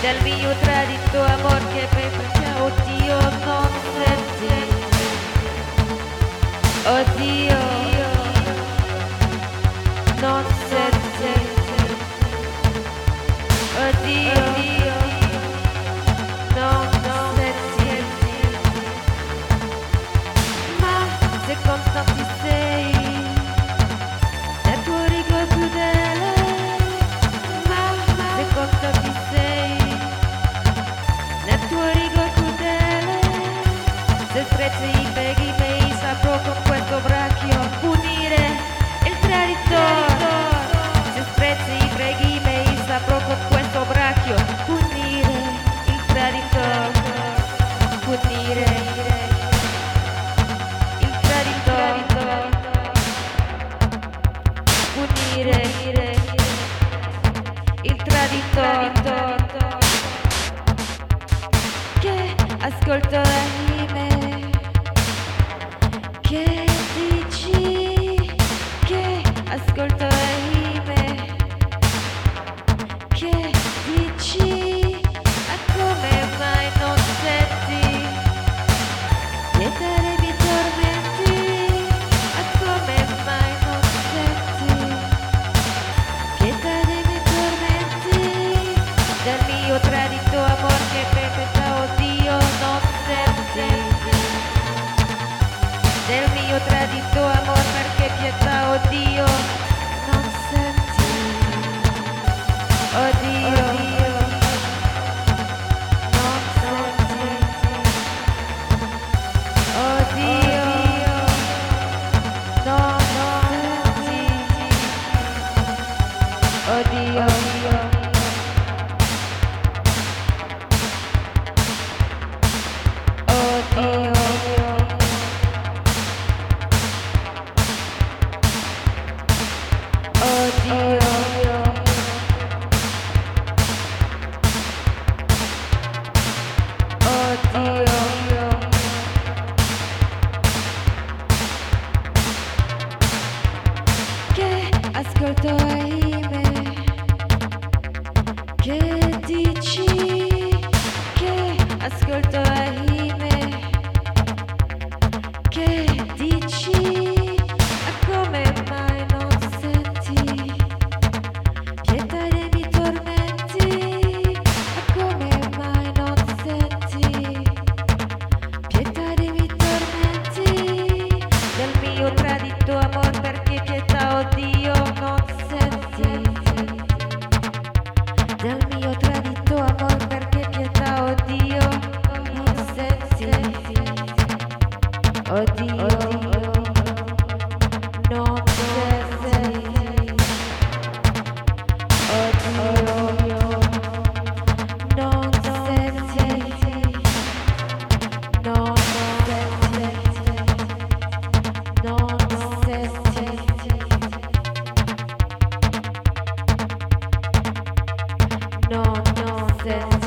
del mio tradito amor che pensa, oddio non senti, oddio non senti, oddio non senti, ma se costanti sei nel tuo rigo crudele, ma se costanti sei nel tuo rigo crudele, se strezzi i peghi miei saprò con questo braccio punire il traditore, se strezzi i preghi miei saprò con questo braccio punire il traditore, punire il traditore, punire il traditore che ascolto l'anime, che dici, che ascolto l'anime, che dici, a come mai non senti, pietà dei miei tormenti, a come mai non senti, pietà dei miei tormenti, del mio tradito amor che perpetua, oddio non senti, del mio tradito amor perché pietà, oddio non senti, oddio non senti, oddio non senti, oddio che ascolto ahimè, che dici, che ascolto ahimè, che dici, a come mai non senti, pietà dei miei tormenti, a come mai non senti, pietà dei miei tormenti, del mio tradito amor perché pietà, oddio non senti, del mio tradito amor perché pietà, oddio non senti, oddio non senti, oddio non senti, non senti, non senti, non senti.